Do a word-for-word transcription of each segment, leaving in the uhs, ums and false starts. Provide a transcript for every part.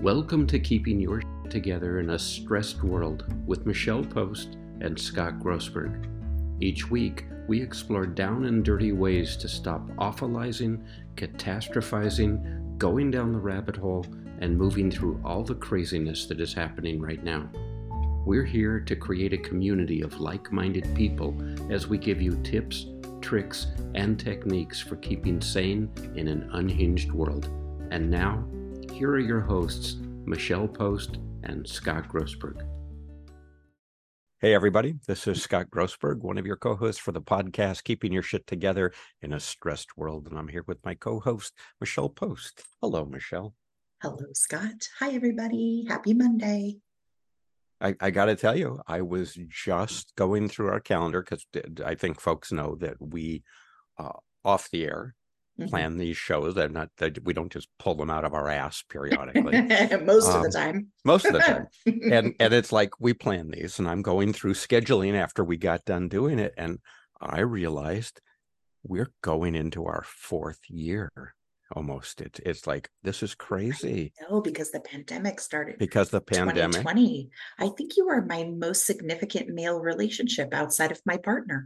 Welcome to Keeping Your Shit Together in a Stressed World with Michelle Post and Scott Grossberg. Each week, we explore down and dirty ways to stop awfulizing, catastrophizing, going down the rabbit hole, and moving through all the craziness that is happening right now. We're here to create a community of like-minded people as we give you tips, tricks, and techniques for keeping sane in an unhinged world. And now, here are your hosts, Michelle Post and Scott Grossberg. Hey, everybody. This is Scott Grossberg, one of your co-hosts for the podcast, Keeping Your Shit Together in a Stressed World. And I'm here with my co-host, Michelle Post. Hello, Michelle. Hello, Scott. Hi, everybody. Happy Monday. I, I got to tell you, I was just going through our calendar because I think folks know that we, uh, off the air, plan these shows. They're not that we don't just pull them out of our ass periodically. most um, of the time. most of the time. And and it's like we plan these, and I'm going through scheduling after we got done doing it, and I realized we're going into our fourth year almost. It's it's like this is crazy. No, because the pandemic started. Because the pandemic. twenty twenty. I think you are my most significant male relationship outside of my partner.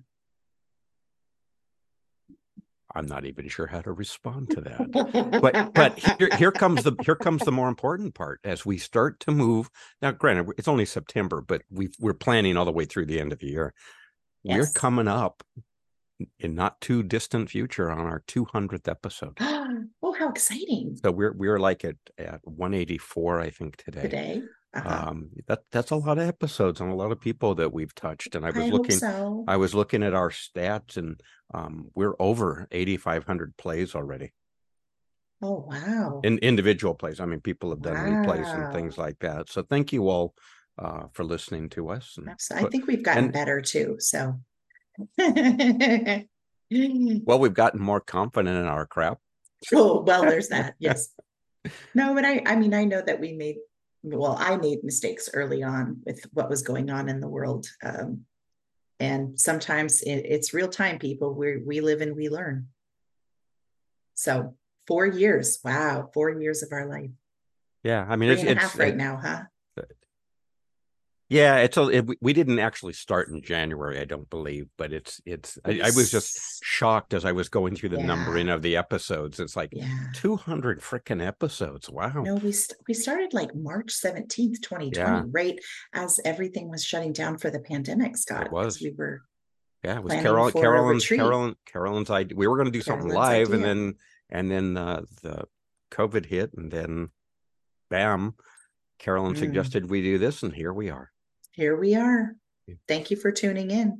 I'm not even sure how to respond to that. But but here, here comes the here comes the more important part as we start to move. Now, granted, it's only September, but we we're planning all the way through the end of the year. Yes. We're coming up in not too distant future on our two hundredth episode. Oh, how exciting. So we're we're like at, at one eighty-four, I think, today. Today. Uh-huh. Um, that that's a lot of episodes and a lot of people that we've touched. And I was I looking, so. I was looking at our stats, and um, we're over eighty-five hundred plays already. Oh, wow. In individual plays. I mean, people have done wow. replays and things like that. So thank you all uh, for listening to us. And, I think we've gotten and, better too. So, well, we've gotten more confident in our crap. Oh, well, there's that. Yes. No, but I, I mean, I know that we made. Well, I made mistakes early on with what was going on in the world. Um, and sometimes it, it's real time, people. We we live and we learn. So four years. Wow. Four years of our life. Yeah. I mean, Three it's, and a it's half right it, now, huh? Yeah, it's a, it, we didn't actually start in January, I don't believe, but it's it's I, I was just shocked as I was going through the yeah. numbering of the episodes. It's like yeah. two hundred freaking episodes. Wow. No, we st- we started like March seventeenth, twenty twenty, yeah. right as everything was shutting down for the pandemic, Scott. It was. We were Yeah, it was Carol Carolyn's Carolyn Carolyn's idea. We were going to do something Carolyn's live idea. and then and then uh, the COVID hit, and then bam, Carolyn mm. suggested we do this, and here we are. Here we are. Thank you for tuning in.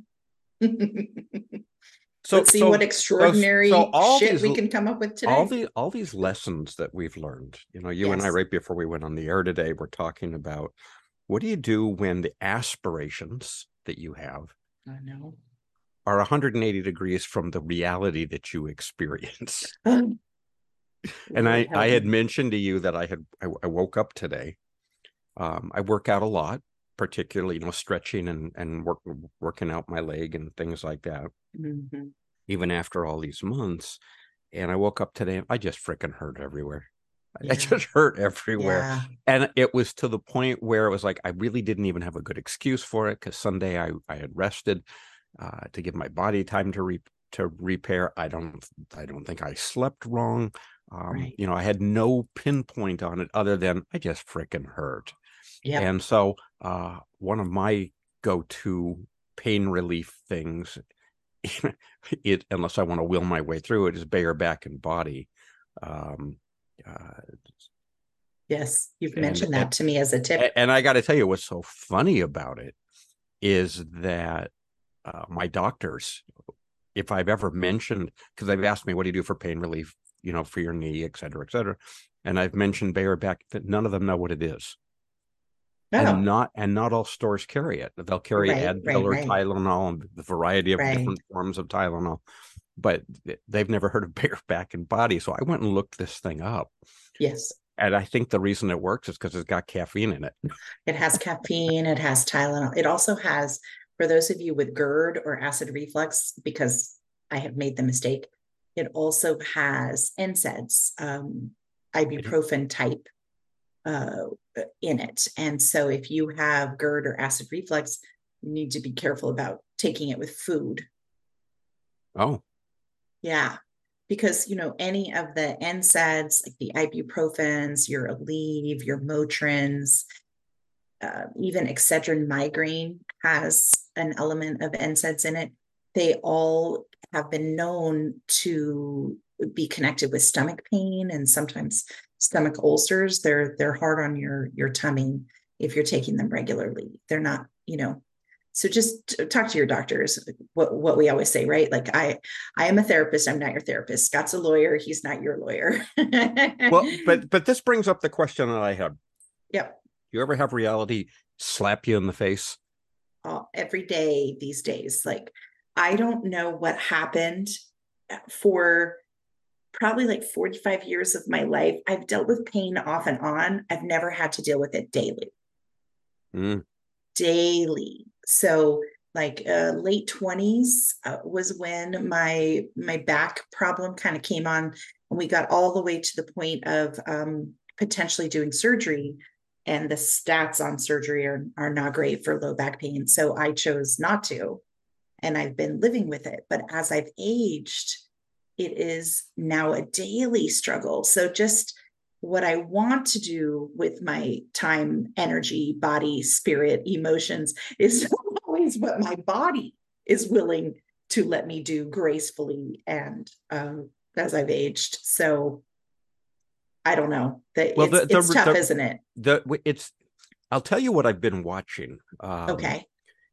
so Let's see so, what extraordinary so, so shit these, we can come up with today. All the all these lessons that we've learned, you know, you yes. and I, right before we went on the air today, we're talking about what do you do when the aspirations that you have I know. are one hundred eighty degrees from the reality that you experience. And I, I had mentioned to you that I had I, I woke up today. Um, I work out a lot, particularly, you know, stretching and, and work, working out my leg and things like that, mm-hmm. even after all these months. And I woke up today and I just freaking hurt everywhere. Yeah. I just hurt everywhere. Yeah. And it was to the point where it was like, I really didn't even have a good excuse for it, because Sunday I, I had rested uh, to give my body time to re- to repair. I don't, I don't think I slept wrong. Um, right. You know, I had no pinpoint on it other than I just freaking hurt. Yep. And so uh, one of my go-to pain relief things, it unless I want to will my way through it, is Bayer Back and Body. Um, uh, yes, you've and, mentioned that and, to me as a tip. And I got to tell you, what's so funny about it is that uh, my doctors, if I've ever mentioned, because they've asked me, what do you do for pain relief, you know, for your knee, et cetera, et cetera. And I've mentioned Bayer Back, that none of them know what it is. Oh. And not and not all stores carry it. They'll carry right, Advil right, or right. Tylenol and the variety of right. different forms of Tylenol, but they've never heard of Bayer Back and Body. So I went and looked this thing up. Yes. And I think the reason it works is because it's got caffeine in it. It has caffeine. It has Tylenol. It also has, for those of you with GERD or acid reflux, because I have made the mistake, it also has N SAIDs, um, ibuprofen type uh, in it. And so if you have GERD or acid reflux, you need to be careful about taking it with food. Oh, yeah. Because, you know, any of the N SAIDs, like the ibuprofens, your Aleve, your Motrins, uh, even Excedrin migraine has an element of N SAIDs in it. They all have been known to be connected with stomach pain and sometimes stomach ulcers. They're they're hard on your your tummy if you're taking them regularly. They're not, you know. So just talk to your doctors. What what we always say, right? Like I I am a therapist. I'm not your therapist. Scott's a lawyer. He's not your lawyer. well, but but this brings up the question that I had. Yep. You ever have reality slap you in the face? Oh, every day these days. Like I don't know what happened for probably like forty-five years of my life. I've dealt with pain off and on. I've never had to deal with it daily. Mm. Daily. So like uh, late twenties uh, was when my my back problem kind of came on, and we got all the way to the point of um, potentially doing surgery. And the stats on surgery are, are not great for low back pain. So I chose not to. And I've been living with it. But as I've aged, it is now a daily struggle. So just what I want to do with my time, energy, body, spirit, emotions is always what my body is willing to let me do gracefully and um, as I've aged. So I don't know. That well, it's, the, the, it's tough, the, isn't it? The it's. I'll tell you what I've been watching. Um, okay.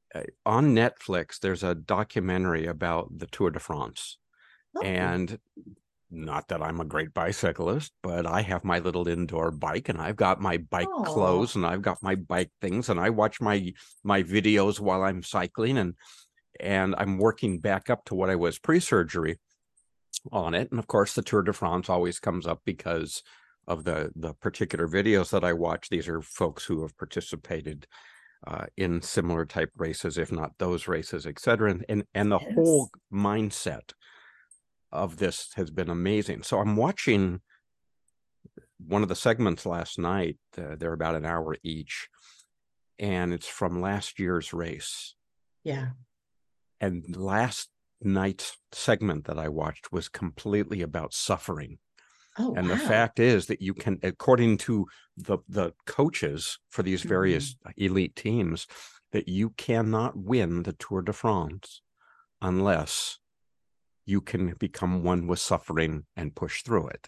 On Netflix, there's a documentary about the Tour de France, oh. and not that I'm a great bicyclist, but I have my little indoor bike, and I've got my bike oh. clothes, and I've got my bike things, and I watch my my videos while I'm cycling, and and I'm working back up to what I was pre-surgery on it, and of course, the Tour de France always comes up because of the the particular videos that I watch. These are folks who have participated uh, in similar type races, if not those races, et cetera. And and, and the yes. whole mindset of this has been amazing. So I'm watching one of the segments last night. Uh, they're about an hour each, and it's from last year's race. Yeah. And last night's segment that I watched was completely about suffering. Oh, and wow. the fact is that you can, according to the, the coaches for these various mm-hmm. elite teams, that you cannot win the Tour de France unless you can become one with suffering and push through it.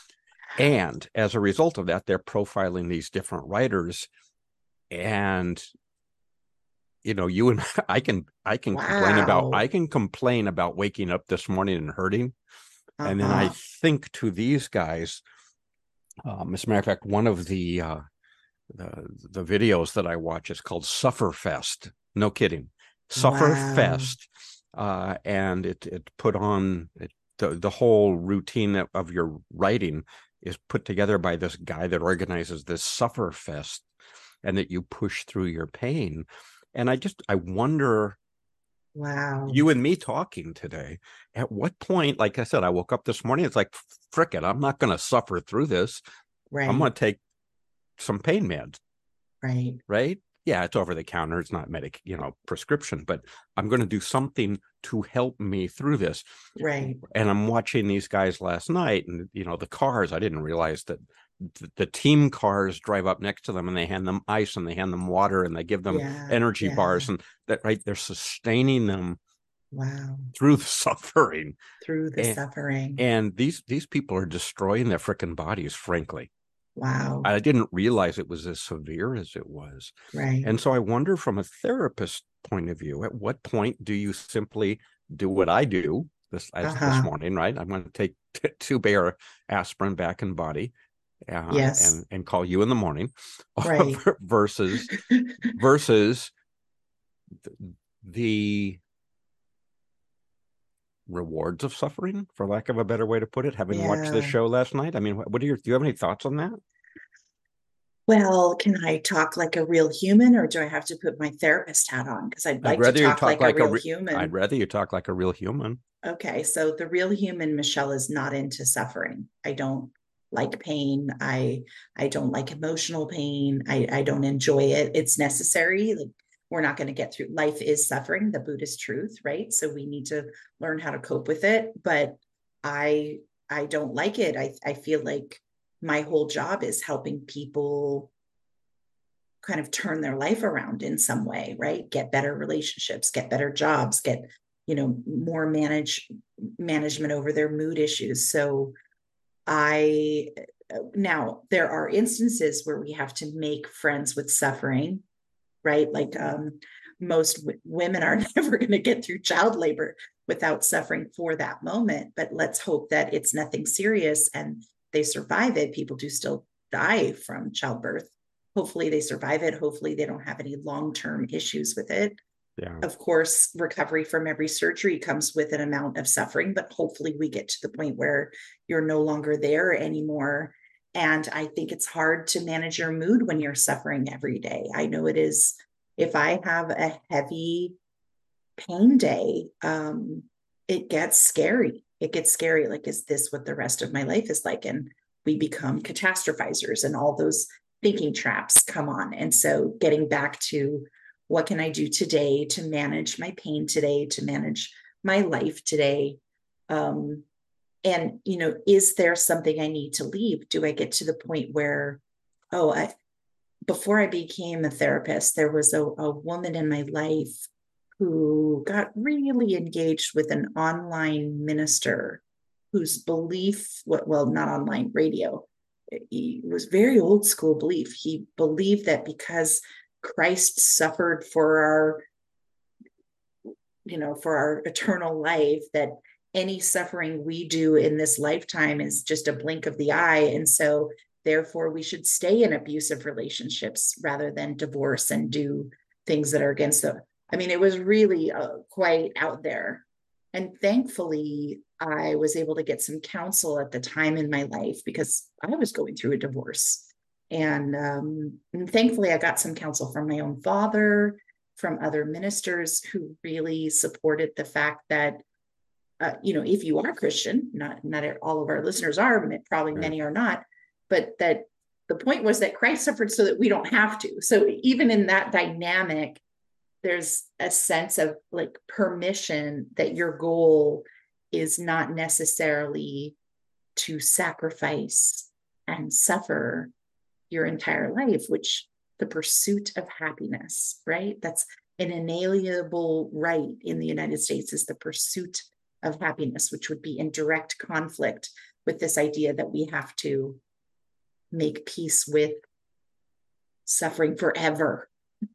And as a result of that, they're profiling these different riders. And, you know, you and I can, I can wow. complain about, I can complain about waking up this morning and hurting. Uh-huh. And then I think to these guys, um, as a matter of fact, one of the, uh, the the videos that I watch is called Suffer Fest. No kidding, Suffer wow. Fest, uh, and it it put on it, the the whole routine of, of your writing is put together by this guy that organizes this Suffer Fest, and that you push through your pain. And I just I wonder. Wow. You and me talking today, at what point, like I said, I woke up this morning, it's like, frick it, I'm not going to suffer through this. Right. I'm going to take some pain meds. Right. Right. Yeah, it's over the counter. It's not medic, you know, prescription, but I'm going to do something to help me through this. Right. And I'm watching these guys last night, and, you know, the cars, I didn't realize that th- the team cars drive up next to them and they hand them ice and they hand them water and they give them yeah, energy yeah. bars, and that, right, they're sustaining them. Wow. Through the suffering. Through the and, suffering. And these, these people are destroying their frickin' bodies, frankly. Wow. I didn't realize it was as severe as it was. Right. And so I wonder, from a therapist point of view, at what point do you simply do what I do this, uh-huh. this morning, right? I'm going to take t- two Bayer aspirin back in body uh, yes. and, and call you in the morning right. versus, versus the, the rewards of suffering, for lack of a better way to put it, having yeah. watched this show last night. I mean, what are your, do you have any thoughts on that? Well, can I talk like a real human, or do I have to put my therapist hat on? Because I'd like I'd to talk, talk like, like a real a re- human. I'd rather you talk like a real human. Okay, so the real human, Michelle, is not into suffering. I don't, like pain. I I don't like emotional pain. I, I don't enjoy it. It's necessary. Like, we're not going to get through. Life is suffering, the Buddhist truth, right? So we need to learn how to cope with it. But I I don't like it. I, I feel like my whole job is helping people kind of turn their life around in some way, right? Get better relationships, get better jobs, get, you know, more manage management over their mood issues. So I, now there are instances where we have to make friends with suffering, right? Like um, most w- women are never going to get through child labor without suffering for that moment. But let's hope that it's nothing serious and they survive it. People do still die from childbirth. Hopefully they survive it. Hopefully they don't have any long-term issues with it. Yeah. Of course, recovery from every surgery comes with an amount of suffering, but hopefully we get to the point where you're no longer there anymore. And I think it's hard to manage your mood when you're suffering every day. I know it is. If I have a heavy pain day, um, it gets scary. It gets scary. Like, is this what the rest of my life is like? And we become catastrophizers and all those thinking traps come on. And so getting back to what can I do today to manage my pain today, to manage my life today? Um, and, you know, is there something I need to leave? Do I get to the point where, oh, I, before I became a therapist, there was a, a woman in my life who got really engaged with an online minister whose belief, well, not online, radio, he was very old school belief. He believed that because Christ suffered for our, you know, for our eternal life, that any suffering we do in this lifetime is just a blink of the eye. And so therefore we should stay in abusive relationships rather than divorce and do things that are against the, I mean, it was really uh, quite out there. And thankfully, I was able to get some counsel at the time in my life because I was going through a divorce. And, um, and thankfully, I got some counsel from my own father, from other ministers who really supported the fact that, uh, you know, if you are Christian, not, not all of our listeners are, probably Right. many are not, but that the point was that Christ suffered so that we don't have to. So even in that dynamic, there's a sense of like permission that your goal is not necessarily to sacrifice and suffer your entire life, which the pursuit of happiness, right? That's an inalienable right in the United States, is the pursuit of happiness, which would be in direct conflict with this idea that we have to make peace with suffering forever.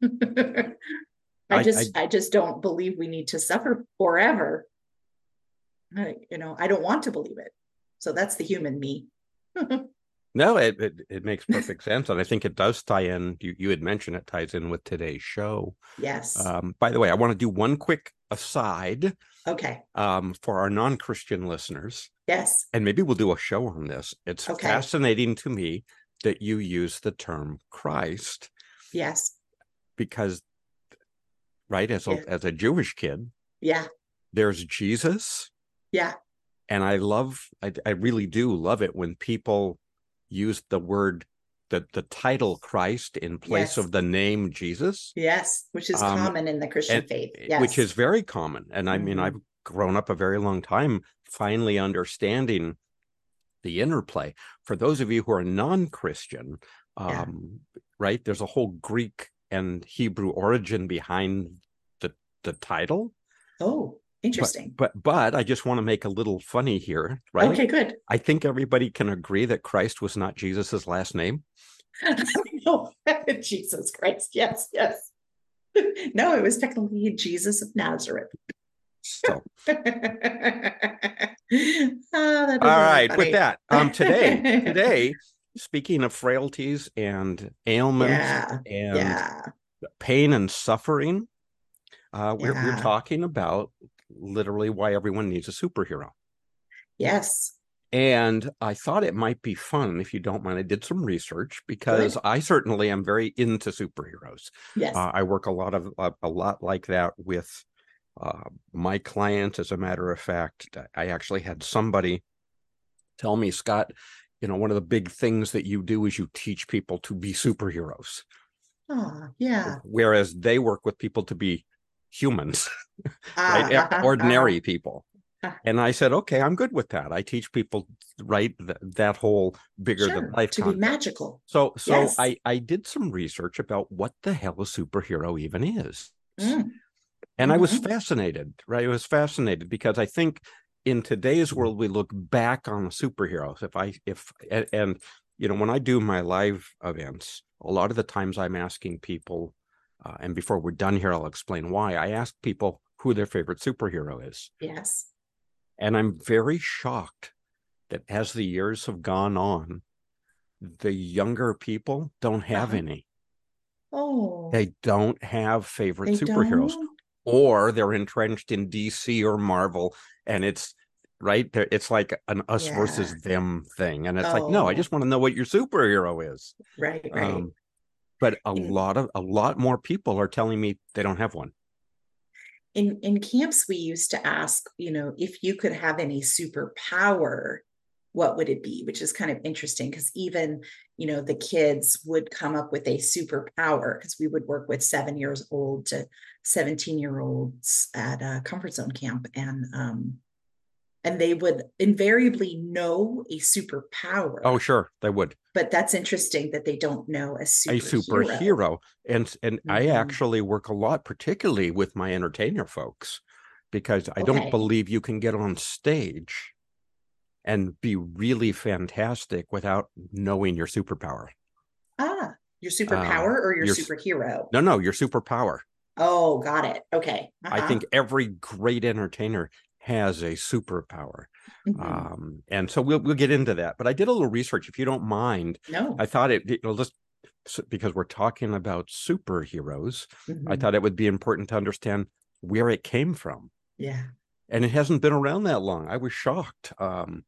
I just, I, I just don't believe we need to suffer forever. I, you know, I don't want to believe it. So that's the human me. No, it, it it makes perfect sense, and I think it does tie in. You you had mentioned it ties in with today's show. Yes. Um, by the way, I want to do one quick aside. Okay. Um, for our non-Christian listeners. Yes. And maybe we'll do a show on this. It's okay. fascinating to me that you use the term Christ. Yes. Because, right, as a, yeah. as a Jewish kid, yeah, there's Jesus. Yeah. And I love, I, I really do love it when people use the word, the, the title Christ in place yes. of the name Jesus. Yes, which is um, common in the Christian and, faith. Yes. Which is very common. And I mm-hmm. mean, I've grown up a very long time finally understanding the interplay. For those of you who are non-Christian, um, yeah. right, there's a whole Greek and Hebrew origin behind the, the title. Oh, interesting. But, but but I just want to make a little funny here, right? Okay, good. I think everybody can agree that Christ was not Jesus's last name. No, Jesus Christ. Yes, yes. No, it was technically Jesus of Nazareth. So, oh, all right. Funny. With that, um, today, today, speaking of frailties and ailments yeah, and yeah. pain and suffering, uh, we're yeah. we're talking about literally why everyone needs a superhero. Yes. And I thought it might be fun, if you don't mind. I did some research because Good. I certainly am very into superheroes. Yes. Uh, I work a lot of a, a lot like that with uh, my clients. As a matter of fact, I actually had somebody tell me, Scott, you know, one of the big things that you do is you teach people to be superheroes. Oh, yeah. Whereas they work with people to be humans, Ah, right? uh-huh, Ordinary uh-huh. people. Uh, And I said, okay, I'm good with that. I teach people, right, th- that whole bigger than Sure, life to be concept. magical. So, so Yes. I, I did some research about what the hell a superhero even is. Mm. And I was Mhm. fascinated, right? I was fascinated because I think in today's world, we look back on the superheroes. If I, if, and, and, you know, when I do my live events, a lot of the times I'm asking people, uh, and before we're done here, I'll explain why. I ask people who their favorite superhero is. Yes. And I'm very shocked that as the years have gone on, the younger people don't have Uh-huh. any. Oh, They don't have favorite they superheroes, don't? or they're entrenched in D C or Marvel, and it's right there. It's like an us Yeah. versus them thing. And it's like, no, I Oh, just want to know what your superhero is. right, right. Um, but a In lot of a lot more people are telling me they don't have one. in in camps, we used to ask, you know, if you could have any superpower, what would it be? Which is kind of interesting because even, you know, the kids would come up with a superpower because we would work with seven years old to seventeen year olds at a comfort zone camp. And um, and they would invariably know a superpower. Oh, sure, they would. But that's interesting that they don't know a A superhero. superhero. And and Mm-hmm. I actually work a lot, particularly with my entertainer folks, because I Okay. don't believe you can get on stage and be really fantastic without knowing your superpower. Ah, your superpower Um, or your your, superhero? No, no, your superpower. Oh, got it. Okay. Uh-huh. I think every great entertainer has a superpower. Mhm. Um, and so we'll we'll get into that. But I did a little research, if you don't mind. No. I thought it, you know, just because we're talking about superheroes, Mhm. I thought it would be important to understand where it came from. Yeah. And it hasn't been around that long. I was shocked. Um,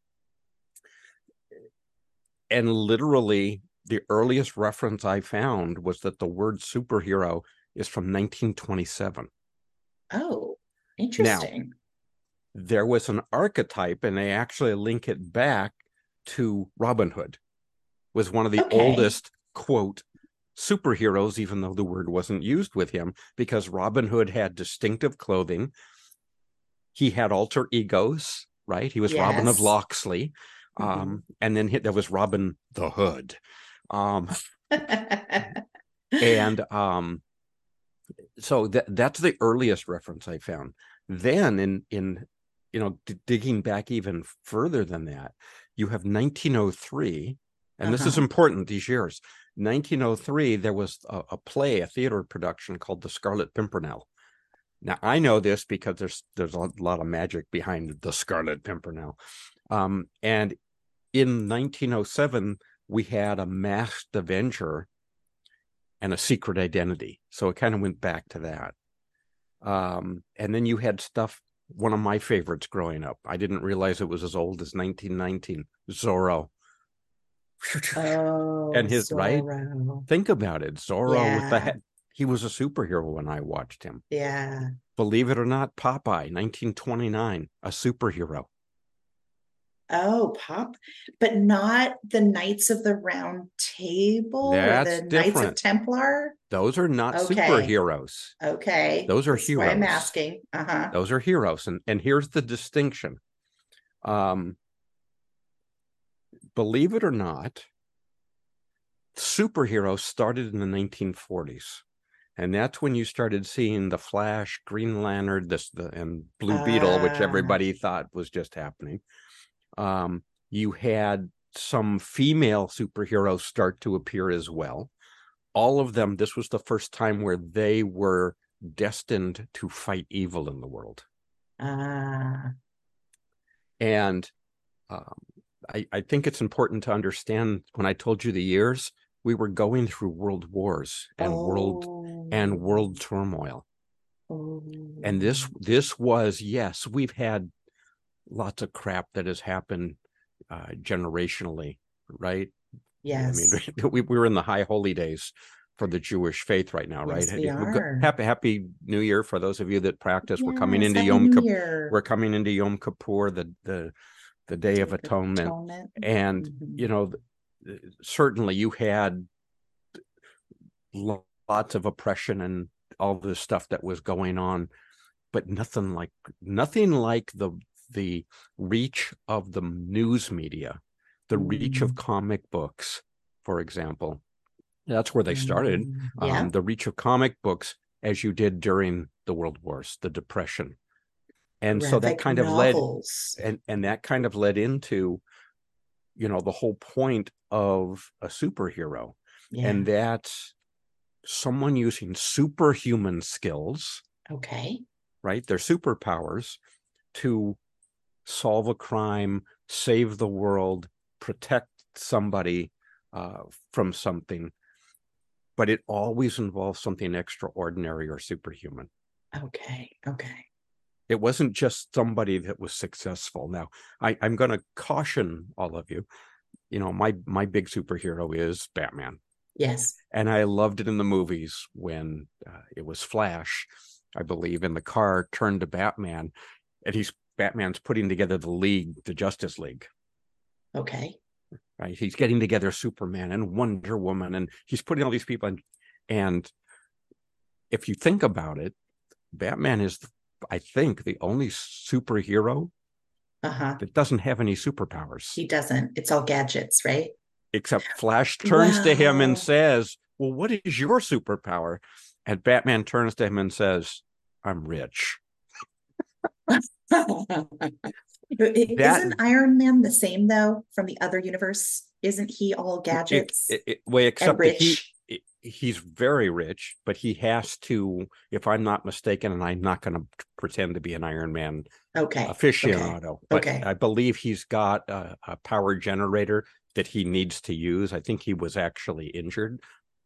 and literally, the earliest reference I found was that the word superhero is from nineteen twenty-seven. Oh, interesting. Now, there was an archetype, and they actually link it back to Robin Hood, was one of the Okay. oldest, quote, superheroes, even though the word wasn't used with him, because Robin Hood had distinctive clothing. He had alter egos, right? He was yes. Robin of Locksley. Mm-hmm. Um, and then he, there was Robin the Hood. Um, and um, so that, that's the earliest reference I found. Then in, in you know, d- digging back even further than that, you have nineteen oh three, and uh-huh. this is important these years. nineteen oh three, there was a, a play, a theater production called The Scarlet Pimpernel. Now, I know this because there's there's a lot of magic behind The Scarlet Pimpernel. Um, and in nineteen oh seven, we had a masked Avenger and a secret identity. So it kind of went back to that. Um, and then you had stuff, one of my favorites growing up. I didn't realize it was as old as nineteen nineteen, Zorro. Oh, and his Zorro. Right? Think about it. Zorro yeah. with the head. He was a superhero when I watched him. Yeah. Believe it or not, Popeye, nineteen twenty-nine, a superhero. Oh, Pop, but not the Knights of the Round Table That's or the different. Knights of Templar? Those are not okay. superheroes. Okay. Those are That's heroes. why I'm asking. Uh-huh. Those are heroes. And, and here's the distinction. Um, believe it or not, superheroes started in the nineteen forties. And that's when you started seeing the Flash, Green Lantern, this the and Blue Beetle, uh, which everybody thought was just happening. Um, you had some female superheroes start to appear as well. All of them, this was the first time where they were destined to fight evil in the world. Ah. Uh. And um, I, I think it's important to understand, when I told you the years, we were going through world wars and oh. world and world turmoil. Oh. And this this was, yes, we've had lots of crap that has happened uh, generationally, right? Yes. I mean, we, we were in the high holy days for the Jewish faith right now, yes, right? We are. Happy Happy New Year for those of you that practice. Yes, we're coming into Happy Yom New Kippur. Year. We're coming into Yom Kippur, the the the Day of Atonement. Atonement. And, Mhm. you know, certainly you had lots of oppression and all this stuff that was going on, but nothing like nothing like the the reach of the news media, the Mm. reach of comic books, for example. That's where they started. Mm. Yeah. Um, the reach of comic books, as you did during the World Wars, the Depression. And so that Graphic kind of novels. led, and, and that kind of led into, you know, the whole point of a superhero. Yeah. And that's someone using superhuman skills, Okay. right? Their superpowers to solve a crime, save the world, protect somebody uh, from something. But it always involves something extraordinary or superhuman. Okay. Okay. It wasn't just somebody that was successful. Now, I, I'm going to caution all of you. You know, my my big superhero is Batman. Yes. And I loved it in the movies when uh, it was Flash, I believe, in the car turned to Batman, and he's Batman's putting together the League, the Justice League. Okay. Right? He's getting together Superman and Wonder Woman, and he's putting all these people in. And if you think about it, Batman is, I think, the only superhero Uh-huh. that doesn't have any superpowers. He doesn't. It's all gadgets, right? Except Flash turns to him and Wow. says, well, what is your superpower? And Batman turns to him and says, I'm rich. Isn't Iron Man the same, though, from the other universe? Isn't he all gadgets It, it, it, well, except and that he, rich? it- he's very rich, but he has to, if I'm not mistaken, and I'm not going to pretend to be an Iron Man Okay. aficionado, but Okay. I believe he's got a, a power generator that he needs to use. I think he was actually injured.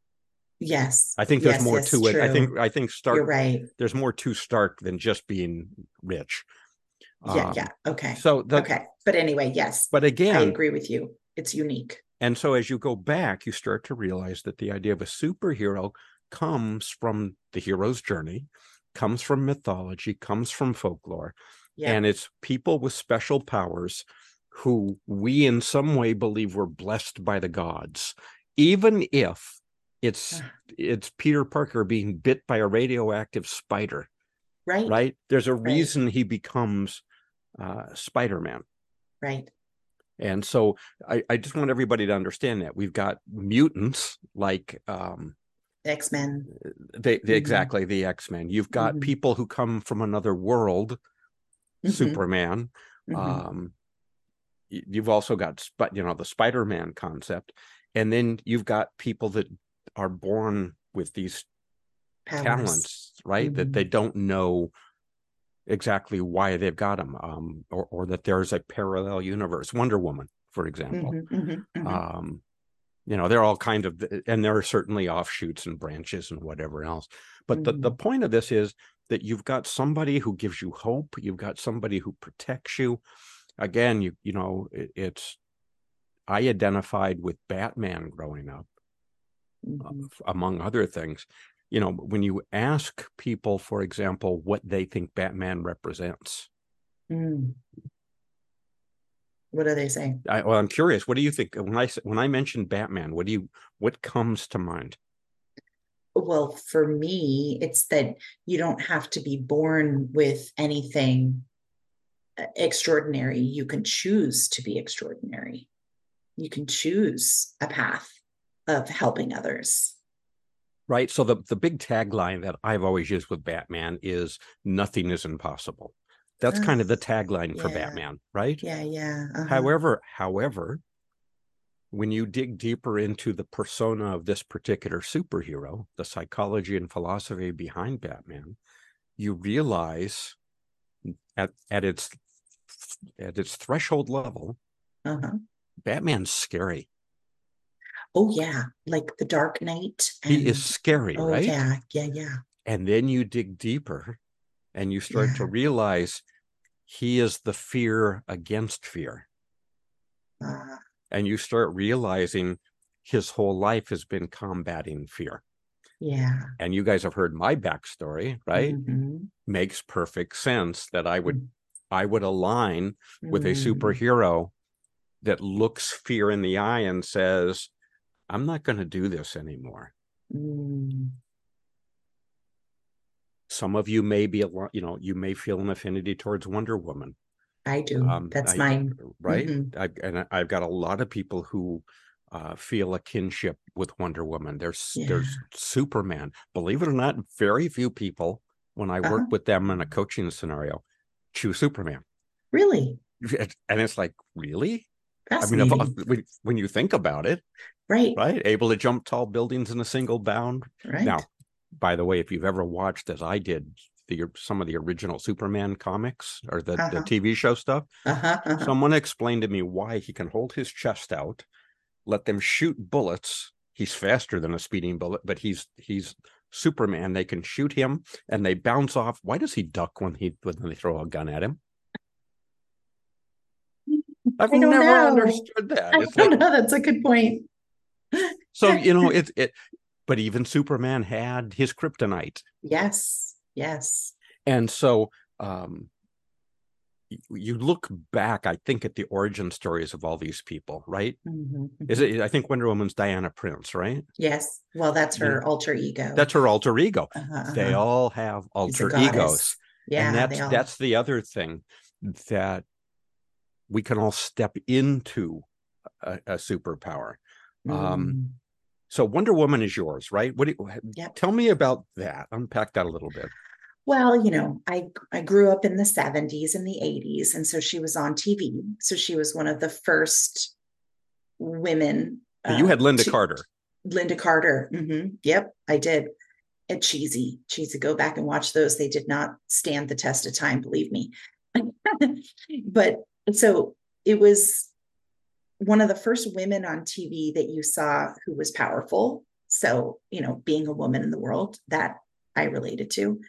Yes. I think there's Yes, more yes, to it. I true. think I think Stark. You're right. There's more to Stark than just being rich. Yeah. Um, Yeah. Okay. So the, Okay. But anyway, yes, but I again, agree with you. It's unique. and so as you go back, you start to realize that the idea of a superhero comes from the hero's journey, comes from mythology, comes from folklore, Yeah. and it's people with special powers who we in some way believe were blessed by the gods, even if it's it's Peter Parker being bit by a radioactive spider, Right. right? There's a Right. reason he becomes uh, Spider-Man. Right. And so I, I just want everybody to understand that we've got mutants like um, X-Men. they, they Mhm. exactly the X-Men. You've got Mhm. people who come from another world, Mhm. Superman. Mhm. Um, y- you've also got Sp- you know the Spider-Man concept, and then you've got people that are born with these Powers. talents, right? That they don't know exactly why they've got them, um, or, or that there's a parallel universe. Wonder Woman, for example. Mhm. Mhm. Mhm. Um, you know, they're all kind of, and there are certainly offshoots and branches and whatever else. But the, the Mhm. point of this is that you've got somebody who gives you hope. You've got somebody who protects you. Again, you you know, it, it's, I identified with Batman growing up, uh, Mhm. among other things. You know, when you ask people, for example, what they think Batman represents, Mm. What do they say? I, well, I'm curious. What do you think when I s- when I mention Batman? What do you what comes to mind? Well, for me, it's that you don't have to be born with anything uh, extraordinary. You can choose to be extraordinary. You can choose a path of helping others. Right. So the, the big tagline that I've always used with Batman is nothing is impossible. That's Uh, kind of the tagline for yeah. Batman, right? Yeah, yeah. Uh-huh. However, however, when you dig deeper into the persona of this particular superhero, the psychology and philosophy behind Batman, you realize at, at its at its threshold level, Uh-huh. Batman's scary. Oh, yeah. Like the Dark Knight. He And is scary, oh, right? yeah, yeah, yeah. And then you dig deeper and you start Yeah. to realize he is the fear against fear. Uh, And you start realizing his whole life has been combating fear. yeah. And you guys have heard my backstory, right? Mhm. Makes perfect sense that I would I would align with a Mm. superhero that looks fear in the eye and says, I'm not going to do this anymore. Mm. Some of you may be, a lot, you know, you may feel an affinity towards Wonder Woman. I do. Um, That's I, mine. right? Mhm. I, and I've got a lot of people who uh, feel a kinship with Wonder Woman. There's Yeah. there's Superman. Believe it or not, very few people, when I work Uh-huh. with them in a coaching scenario, choose Superman. Really? And it's like, really? I mean, Fascinating. if, when you think about it, Right. right? Able to jump tall buildings in a single bound. Right. Now, by the way, if you've ever watched, as I did, the some of the original Superman comics or the, Uh-huh. the T V show stuff, Uh-huh. Uh-huh. someone explained to me why he can hold his chest out, let them shoot bullets. He's faster than a speeding bullet, but he's he's Superman. They can shoot him and they bounce off. Why does he duck when he when they throw a gun at him? I've I don't never know. understood that. I It's don't like, know. That's a good point. so, you know, it's it, but even Superman had his kryptonite. Yes. Yes. And so um, you look back, I think, at the origin stories of all these people, right? Mm-hmm. Is it? I think Wonder Woman's Diana Prince, right? Yes. Well, that's her You know, alter ego. that's her alter ego. Uh-huh, uh-huh. They all have She's a alter goddess. egos. Yeah, and that's they all... that's the other thing, that we can all step into a, a superpower. Mm. Um, so Wonder Woman is yours, right? What do you, Yep. Tell me about that. Unpack that a little bit. Well, you know, I I grew up in the seventies and the eighties, and so she was on T V. So she was one of the first women. Uh, you had Linda to, Carter. Linda Carter. Mm-hmm. Yep, I did. And cheesy, cheesy. Go back and watch those. They did not stand the test of time, believe me. But so it was one of the first women on T V that you saw who was powerful. So, you know, being a woman in the world, that I related to.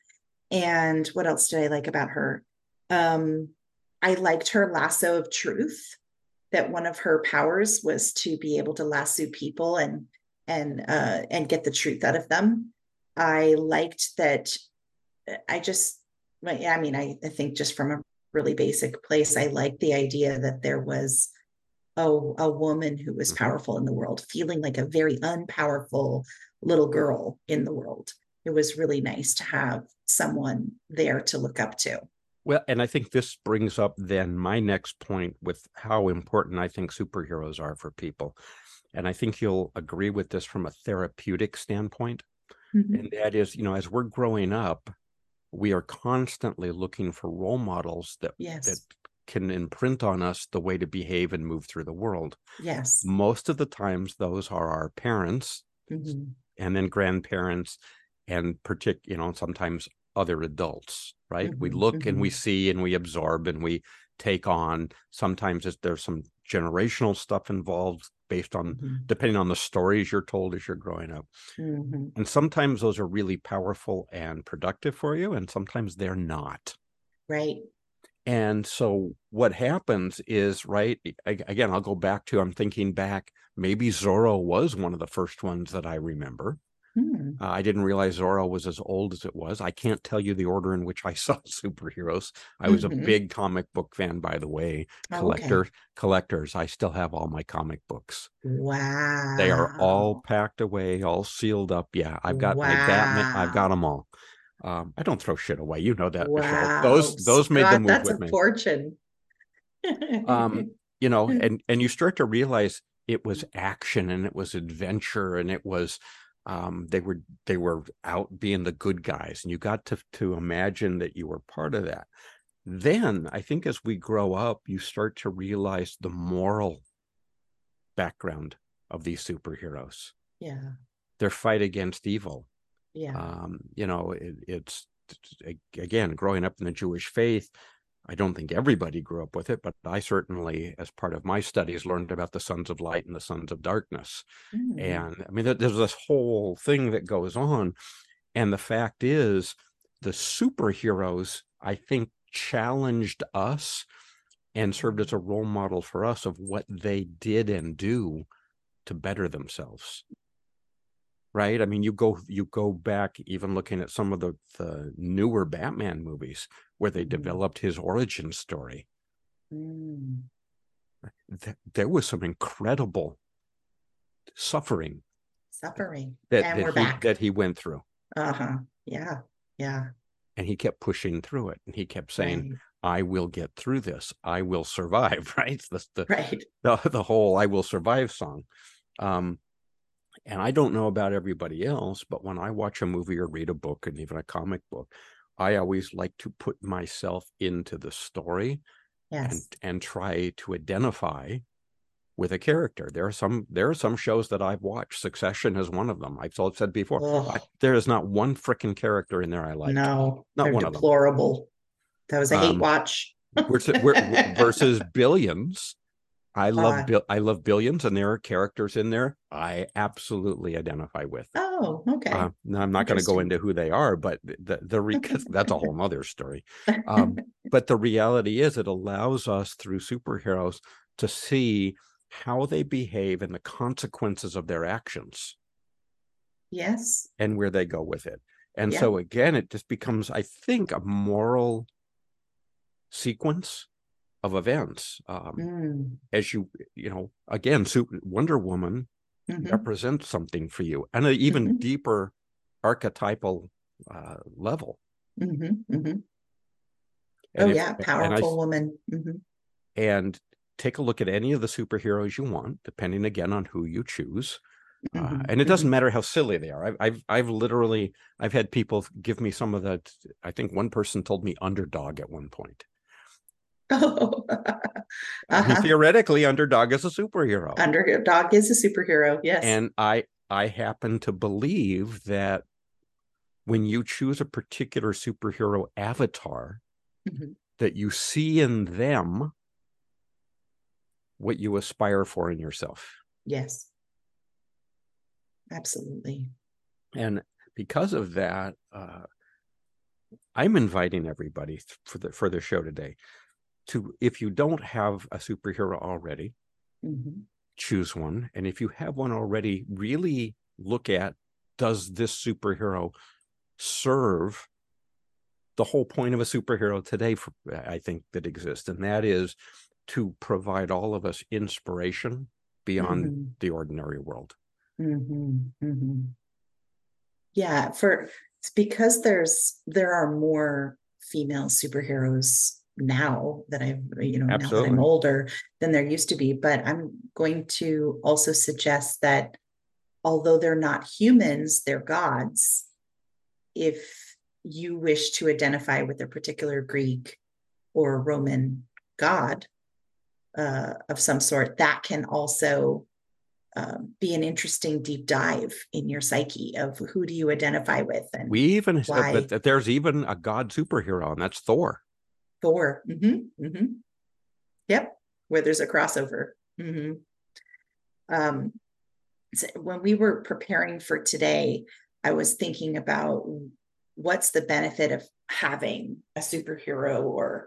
And what else did I like about her? Um, I liked her lasso of truth, that one of her powers was to be able to lasso people and and uh, and get the truth out of them. I liked that. I just, I mean, I, I think just from a really basic place, I liked the idea that there was a, a woman who was powerful in the world, feeling like a very unpowerful little girl in the world. It was really nice to have someone there to look up to. Well, and I think this brings up then my next point with how important I think superheroes are for people. And I think you'll agree with this from a therapeutic standpoint. Mm-hmm. And that is, you know, as we're growing up, we are constantly looking for role models that, yes. that can imprint on us the way to behave and move through the world. Yes. Most of the times, those are our parents, mm-hmm. and then grandparents, and partic- you know, sometimes other adults, right? Mm-hmm. We look mm-hmm. and we see and we absorb and we take on. Sometimes there's some generational stuff involved based on, mm-hmm. depending on the stories you're told as you're growing up. Mm-hmm. And sometimes those are really powerful and productive for you, and sometimes they're not. Right. And so what happens is, right, again, I'll go back to, I'm thinking back, maybe Zorro was one of the first ones that I remember. Hmm. Uh, I didn't realize Zorro was as old as it was. I can't tell you the order in which I saw superheroes. I was mm-hmm. a big comic book fan, by the way. Collector, oh, okay. Collectors. I still have all my comic books. Wow. They are all packed away, all sealed up. Yeah, I've got wow. my Batman. I've got them all. Um, I don't throw shit away. You know that, wow. Michelle. Those those Scott, made the move that's with a me. Fortune. um, you know, and and you start to realize it was action and it was adventure and it was um, they were they were out being the good guys, and you got to to imagine that you were part of that. Then I think as we grow up, you start to realize the moral background of these superheroes. Yeah, their fight against evil. Yeah. Um, you know, it, it's, again, growing up in the Jewish faith, I don't think everybody grew up with it, but I certainly, as part of my studies, learned about the sons of light and the sons of darkness. Mm. And I mean, there's this whole thing that goes on. And the fact is, the superheroes, I think, challenged us and served as a role model for us of what they did and do to better themselves. right? I mean, you go you go back, even looking at some of the, the newer Batman movies where they Mhm. developed his origin story. Mm. Th- there was some incredible suffering Suffering. that And that we're he back. that he went through, Uh-huh. Yeah. Yeah. and he kept pushing through it, and he kept saying, Right. I will get through this, I will survive. Right, the the Right. the, the whole I will survive song. um and I don't know about everybody else, but when I watch a movie or read a book, and even a comic book, I always like to put myself into the story and Yes. and try to identify with a character. There are some there are some shows that I've watched. Succession is one of them. I've said before, I, Oh, there is not one freaking character in there I liked. no, Not they're one of them. deplorable. That was a hate Um, watch. versus, versus Billions. I love Uh, Bill. I love Billions, and there are characters in there I absolutely identify with. oh, okay. Uh, now I'm not going to go into who they are, but the the because that's a whole nother story. Um, but the reality is, it allows us through superheroes to see how they behave and the consequences of their actions. Yes. And where they go with it. And Yeah. so again, it just becomes, I think, a moral sequence of events. Um, Mm. as you, you know, again, Super, Wonder Woman Mhm. represents something for you, and an even Mhm. deeper archetypal uh, level. Mhm. Mhm. And Oh if, yeah, and I, powerful woman. Mhm. and take a look at any of the superheroes you want, depending again on who you choose. Uh, Mhm. and it doesn't Mhm. matter how silly they are. I've, I've, I've literally, I've had people give me some of that. I think one person told me Underdog at one point. Oh. I mean, Uh-huh. theoretically, Underdog is a superhero. Underdog is a superhero. Yes. And I, I happen to believe that when you choose a particular superhero avatar, Mhm. that you see in them what you aspire for in yourself. Yes. Absolutely. And because of that, uh, I'm inviting everybody th- for the for the show today to, if you don't have a superhero already, Mhm. choose one. And if you have one already, really look at, does this superhero serve the whole point of a superhero today, for, I think, that exists, and that is to provide all of us inspiration beyond Mhm. the ordinary world. Mhm. Mhm. Yeah, for it's because there's there are more female superheroes now that I've, you know, now that I'm Absolutely. older than there used to be. But I'm going to also suggest that although they're not humans, they're gods. If you wish to identify with a particular Greek or Roman god uh, of some sort, that can also um, be an interesting deep dive in your psyche of who do you identify with and We even uh, why. but there's even a god superhero, and that's Thor. Thor. Mm-hmm, mm-hmm. Yep, where there's a crossover. Mm-hmm. Um, so when we were preparing for today, I was thinking about what's the benefit of having a superhero or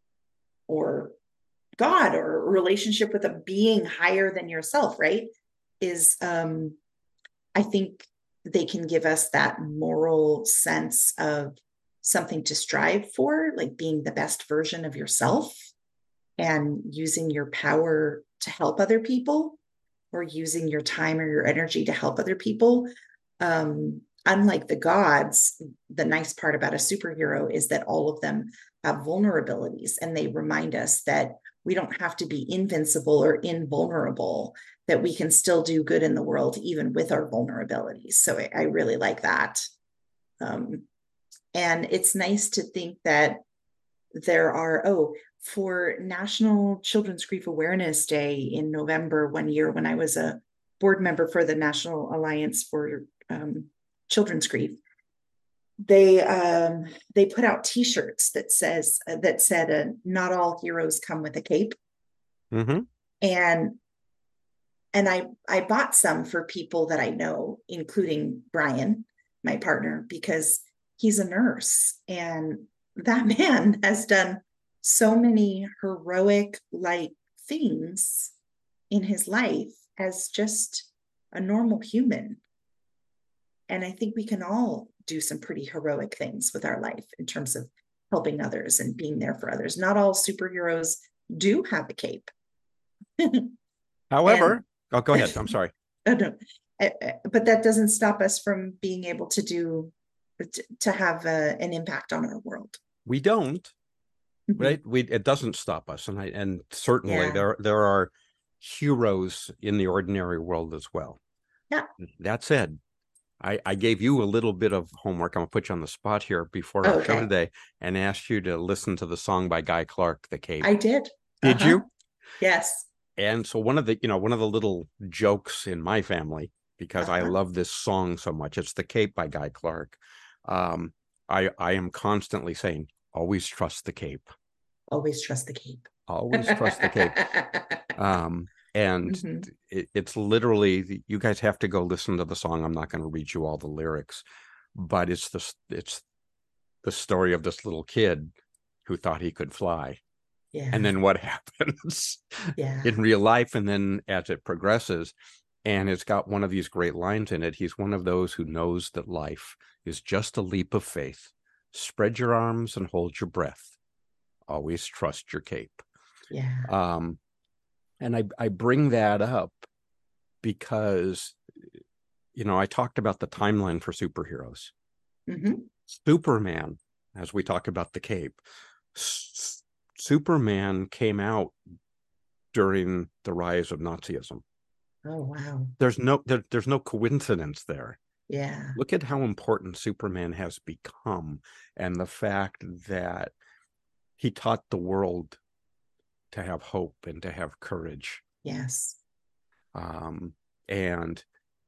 or God or a relationship with a being higher than yourself, right? Is um, I think they can give us that moral sense of something to strive for, like being the best version of yourself and using your power to help other people or using your time or your energy to help other people. Um, unlike the gods, the nice part about a superhero is that all of them have vulnerabilities and they remind us that we don't have to be invincible or invulnerable, that we can still do good in the world, even with our vulnerabilities. So I, I really like that. Um, and it's nice to think that there are, oh, for National Children's Grief Awareness Day in November, one year when I was a board member for the National Alliance for um, Children's Grief, they um, they put out T-shirts that says uh, that said, uh, "Not all heroes come with a cape," Mm-hmm. and and I I bought some for people that I know, including Brian, my partner, because he's a nurse and that man has done so many heroic like things in his life as just a normal human. and I think we can all do some pretty heroic things with our life in terms of helping others and being there for others. Not all superheroes do have a cape. However, And- oh, go ahead. I'm sorry. Oh, no. Uh, uh, But that doesn't stop us from being able to do, to, to have uh, an impact on our world. We don't, Mhm. right? We it doesn't stop us, and I and certainly Yeah. there there are heroes in the ordinary world as well. Yeah. That said, I I gave you a little bit of homework. I'm gonna put you on the spot here before our show Okay. today, and asked you to listen to the song by Guy Clark, "The Cape." I did. Did Uh-huh. you? Yes. And so one of the, you know, one of the little jokes in my family, because I Uh-huh. love this song so much, it's "The Cape" by Guy Clark. Um, I I am constantly saying, always trust the cape. Always trust the cape. Always trust the cape. Um, and Mhm. it, it's literally, you guys have to go listen to the song. I'm not going to read you all the lyrics, but it's the it's the story of this little kid who thought he could fly. Yeah. And then what happens Yeah. in real life, and then as it progresses, and it's got one of these great lines in it. He's one of those who knows that life is just a leap of faith. Spread your arms and hold your breath. Always trust your cape. Yeah. Um, and I, I bring that up because, you know, I talked about the timeline for superheroes. Mhm. Superman, as we talk about the cape, S- Superman came out during the rise of Nazism. Oh, wow. There's no there, there's no coincidence there. Yeah. Look at how important Superman has become, and the fact that he taught the world to have hope and to have courage. Yes. Um, and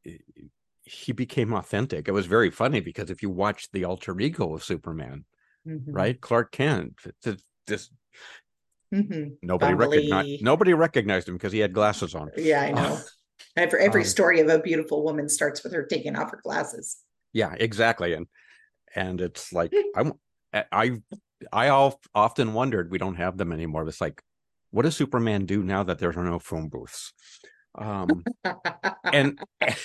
he became authentic. It was very funny because if you watch the alter ego of Superman, Mhm. right, Clark Kent, this Mhm. nobody Bumbly. recognized nobody recognized him because he had glasses on. Yeah, I know. Every every Um, story of a beautiful woman starts with her taking off her glasses. Yeah, exactly. And and it's like I I I all often wondered, we don't have them anymore. It's like, what does Superman do now that there are no phone booths? Um, and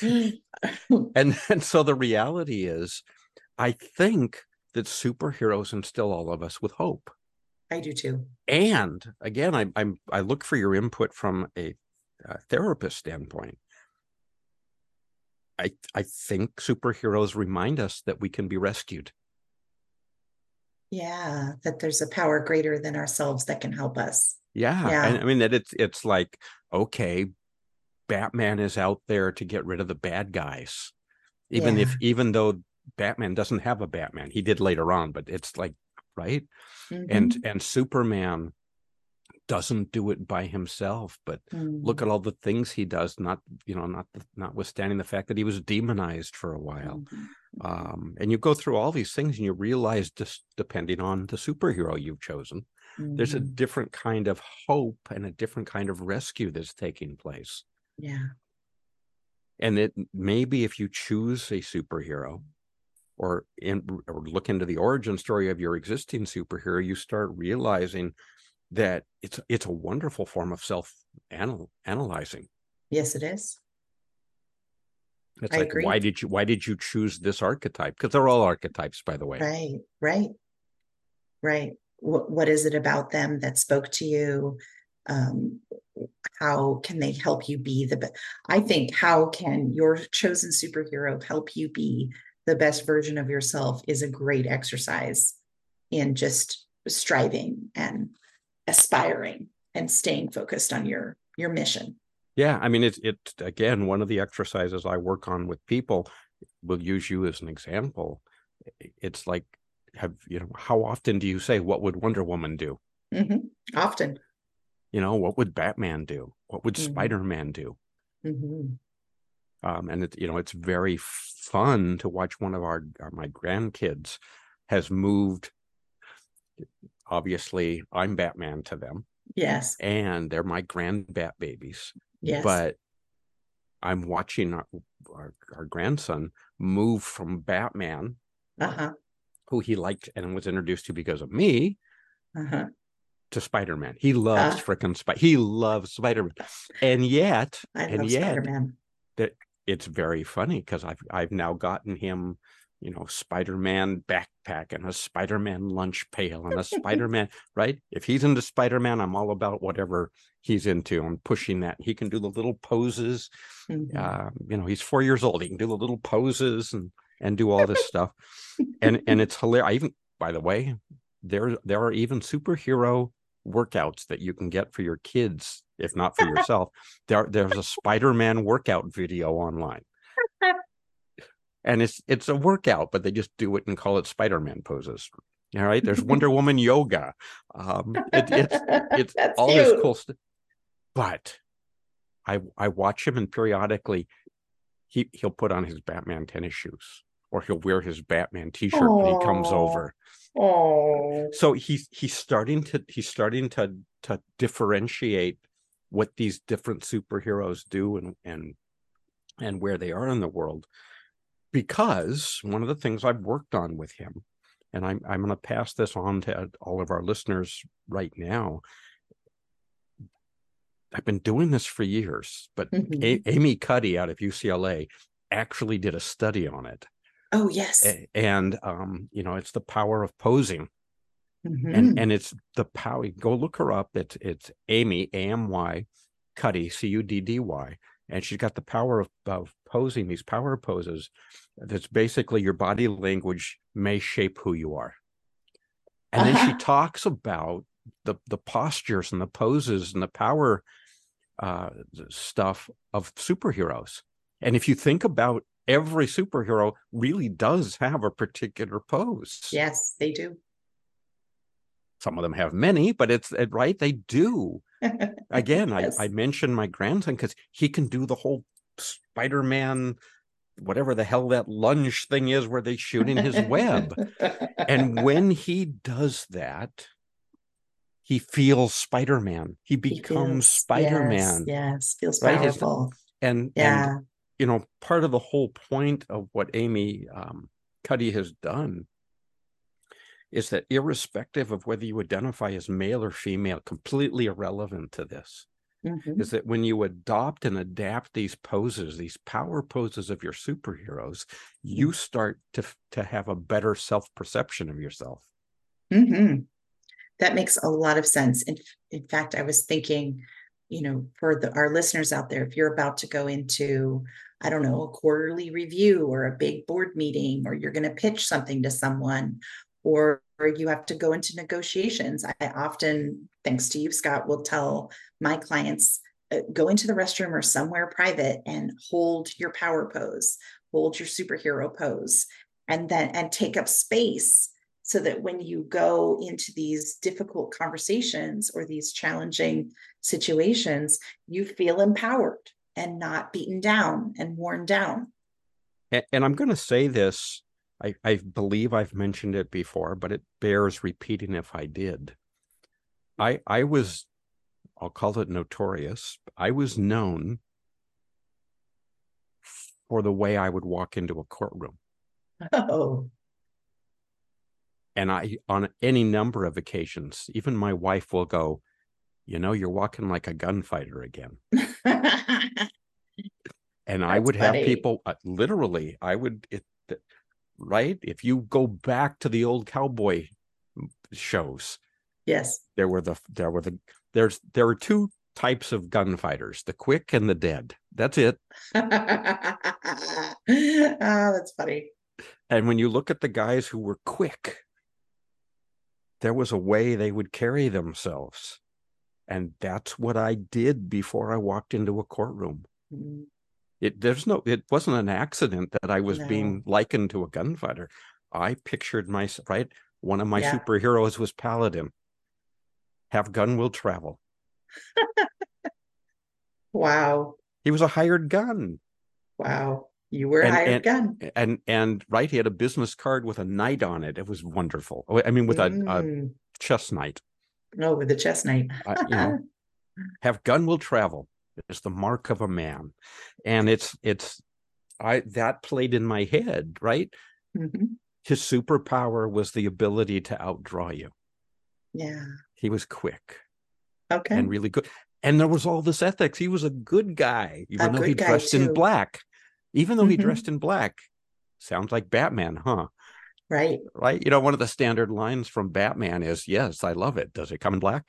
and and so the reality is, I think that superheroes instill all of us with hope. I do too. And again, I I'm I look for your input from a, a therapist standpoint. I I think superheroes remind us that we can be rescued. Yeah, that there's a power greater than ourselves that can help us. Yeah, Yeah. and I mean that it's it's like, okay, Batman is out there to get rid of the bad guys, even Yeah. if even though Batman doesn't have a Batman, he did later on, but it's like, right? Mhm. And and Superman doesn't do it by himself, but look Mm. at all the things he does. Not you know, not notwithstanding the fact that he was demonized for a while. Mhm. Um, and you go through all these things, and you realize, just depending on the superhero you've chosen, there's a Mhm. different kind of hope and a different kind of rescue that's taking place. Yeah. And it maybe if you choose a superhero, or in or look into the origin story of your existing superhero, you start realizing that it's it's a wonderful form of self anal analyzing. Yes, it is. It's I like, agree. why did you why did you choose this archetype? Because they're all archetypes, by the way. Right, right, right. What what is it about them that spoke to you? Um, how can they help you be the best? I think how can your chosen superhero help you be the best version of yourself is a great exercise in just striving and aspiring and staying focused on your your mission. Yeah, I mean, it's it's again, one of the exercises I work on with people. We'll use you as an example. It's like, have you know, how often do you say, what would Wonder Woman do? Mhm. Often. You know, what would Batman do? What would Mhm. Spider-Man do? Mhm. Um, and it's, you know, it's very fun to watch one of our, our my grandkids has moved. Obviously, I'm Batman to them, Yes, and they're my grand bat babies. yes. But I'm watching our, our, our grandson move from Batman, Uh-huh. who he liked and was introduced to because of me, Uh-huh. to Spider-Man. He loves Uh, frickin' Spider. He loves Spider-Man, and yet, I and love yet, Spider-Man. that it's very funny because I've I've now gotten him, you know, Spider-Man backpack and a Spider-Man lunch pail and a Spider-Man, right? If he's into Spider-Man, I'm all about whatever he's into. I'm pushing that. He can do the little poses. Mhm. Uh, you know, he's four years old. He can do the little poses and and do all this stuff. And and it's hilarious. I even, by the way, there there are even superhero workouts that you can get for your kids, if not for yourself. There there's a Spider-Man workout video online. And it's it's a workout, but they just do it and call it Spider-Man poses. All right. There's Wonder Woman yoga. Um, it, it's it's That's all cute. this cool stuff. But I I watch him, and periodically he he'll put on his Batman tennis shoes, or he'll wear his Batman T-shirt when he comes over. Oh, So he's he's starting to he's starting to to differentiate what these different superheroes do and and and where they are in the world. Because one of the things I've worked on with him, and I'm I'm going to pass this on to all of our listeners right now. I've been doing this for years, but Mhm. A- Amy Cuddy out of U C L A actually did a study on it. Oh, yes. A- and um, you know, it's the power of posing, Mhm. and and it's the power. Go look her up. It's it's Amy, A M Y, Cuddy, C U D D Y. And she's got the power of, of posing, these power poses. That's basically your body language may shape who you are. And then she Uh-huh. talks about the, the postures and the poses and the power uh, stuff of superheroes. And if you think about, every superhero really does have a particular pose. Yes, they do. Some of them have many, but it's right. They do. Again, Yes. I, I mentioned my grandson because he can do the whole Spider-Man, whatever the hell that lunge thing is where they shoot in his web. And when he does that, he feels Spider-Man. He becomes feels, Spider-Man. Yes, yes, feels Right? His- powerful. and Yeah. and you know, part of the whole point of what Amy um, Cuddy has done is that, irrespective of whether you identify as male or female, completely irrelevant to this, Mhm. is that when you adopt and adapt these poses, these power poses of your superheroes, you start to, to have a better self-perception of yourself. Mhm. That makes a lot of sense. In, in fact, I was thinking, you know, for the, our listeners out there, if you're about to go into, I don't know, a quarterly review or a big board meeting, or you're going to pitch something to someone, or, or you have to go into negotiations, I often, thanks to you, Scott, will tell my clients, uh, go into the restroom or somewhere private and hold your power pose, hold your superhero pose, and then and take up space, so that when you go into these difficult conversations or these challenging situations, you feel empowered and not beaten down and worn down. And, and I'm going to say this, I, I believe I've mentioned it before, but it bears repeating if I did. I, I was, I'll call it notorious. I was known for the way I would walk into a courtroom. Oh. And I, on any number of occasions, even my wife will go, you know, you're walking like a gunfighter again. And I would have funny. people, uh, literally, I would, it, right? If you go back to the old cowboy shows, Yes. there were the, there were the, there's, there were two types of gunfighters, the quick and the dead. That's it. Oh, that's funny. And when you look at the guys who were quick, there was a way they would carry themselves. And that's what I did before I walked into a courtroom. Mm. It there's no, it wasn't an accident that I was No. being likened to a gunfighter. I pictured myself, right? One of my Yeah. superheroes was Paladin. Have gun will travel. Wow. He was a hired gun. Wow. You were a And, hired and, gun. and, and, right, he had a business card with a knight on it. It was wonderful. I mean, with a, a Mm. chess knight. No, with the chest knight. Uh, you know, have gun will travel. It's the mark of a man. And it's, it's, I, that played in my head, right? Mhm. His superpower was the ability to outdraw you. Yeah. He was quick Okay. and really good. And there was all this ethics. He was a good guy, even A though good he guy, dressed in too. black. even though he Mhm. dressed in black. Sounds like Batman, huh? Right. Right. You know, one of the standard lines from Batman is, yes, I love it. Does it come in black?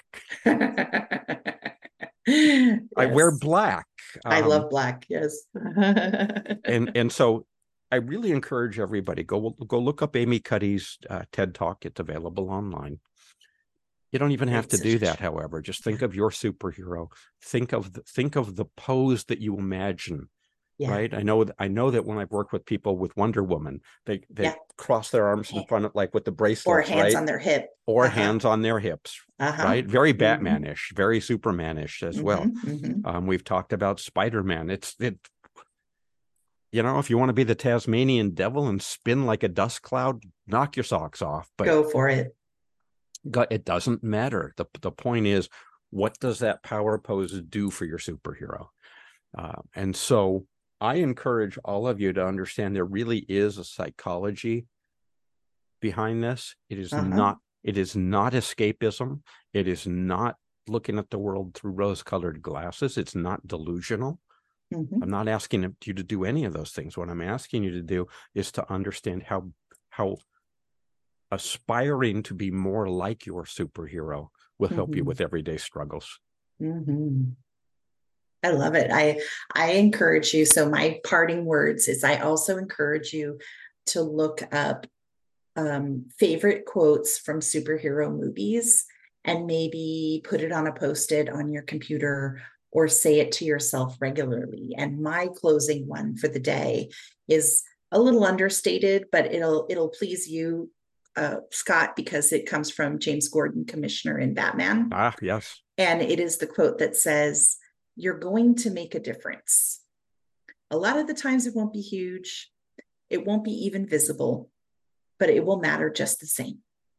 Yes. I wear black. I Um, love black. Yes. and and so I really encourage everybody, go go look up Amy Cuddy's uh, TED Talk. It's available online. You don't even have Great to do that, suggestion. however. Just think of your superhero. Think of the, think of the pose that you imagine. Yeah. Right. I know I know that when I've worked with people with Wonder Woman, they they Yeah. cross their arms in front of, like with the bracelets, Or hands right? on their hip. Or Uh-huh. hands on their hips. Uh-huh. Right. Very Mhm. Batman-ish, very Superman-ish as well. Mhm, mhm. Um, we've talked about Spider-Man. It's it. You know, if you want to be the Tasmanian devil and spin like a dust cloud, knock your socks off. But Go for it. it doesn't matter. The the point is, what does that power pose do for your superhero? Uh, and so I encourage all of you to understand there really is a psychology behind this. It is Uh-huh. not, it is not escapism. It is not looking at the world through rose-colored glasses. It's not delusional. Mhm. I'm not asking you to do any of those things. What I'm asking you to do is to understand how how aspiring to be more like your superhero will help you Mhm. with everyday struggles. Mhm. I love it. I I encourage you. So my parting words is I also encourage you to look up um, favorite quotes from superhero movies and maybe put it on a post-it on your computer or say it to yourself regularly. And my closing one for the day is a little understated, but it'll it'll please you, uh, Scott, because it comes from James Gordon, Commissioner in Batman. Ah, yes. And it is the quote that says, "You're going to make a difference. A lot of the times it won't be huge. It won't be even visible, but it will matter just the same."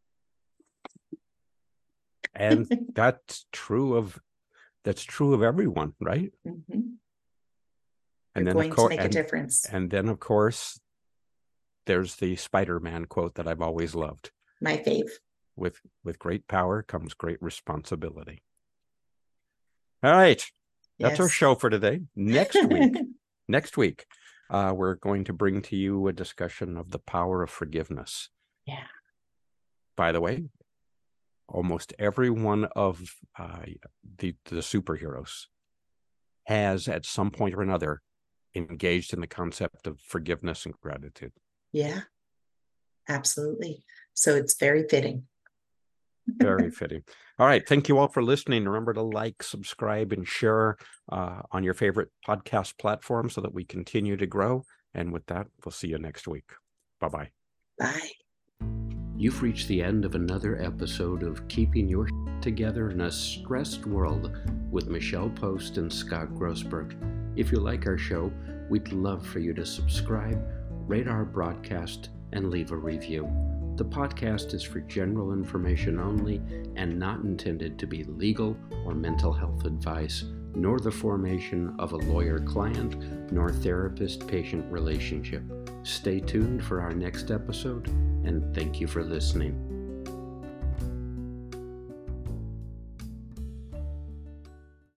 And that's true of that's true of everyone, right? Mm-hmm. And You're then going of course, to make and, a difference. and then of course, there's the Spider-Man quote that I've always loved. My fave. With with great power comes great responsibility. All right. That's Yes. our show for today. Next week, next week, uh, we're going to bring to you a discussion of the power of forgiveness. Yeah. By the way, almost every one of uh, the the superheroes has at some point or another engaged in the concept of forgiveness and gratitude. Yeah, absolutely. So it's very fitting. Very fitting. All right. Thank you all for listening. Remember to like, subscribe, and share uh, on your favorite podcast platform so that we continue to grow. And with that, we'll see you next week. Bye-bye. Bye. You've reached the end of another episode of Keeping Your Together in a Stressed World with Michelle Post and Scott Grossberg. If you like our show, we'd love for you to subscribe, rate our broadcast, and leave a review. The podcast is for general information only and not intended to be legal or mental health advice, nor the formation of a lawyer-client, nor therapist-patient relationship. Stay tuned for our next episode, and thank you for listening.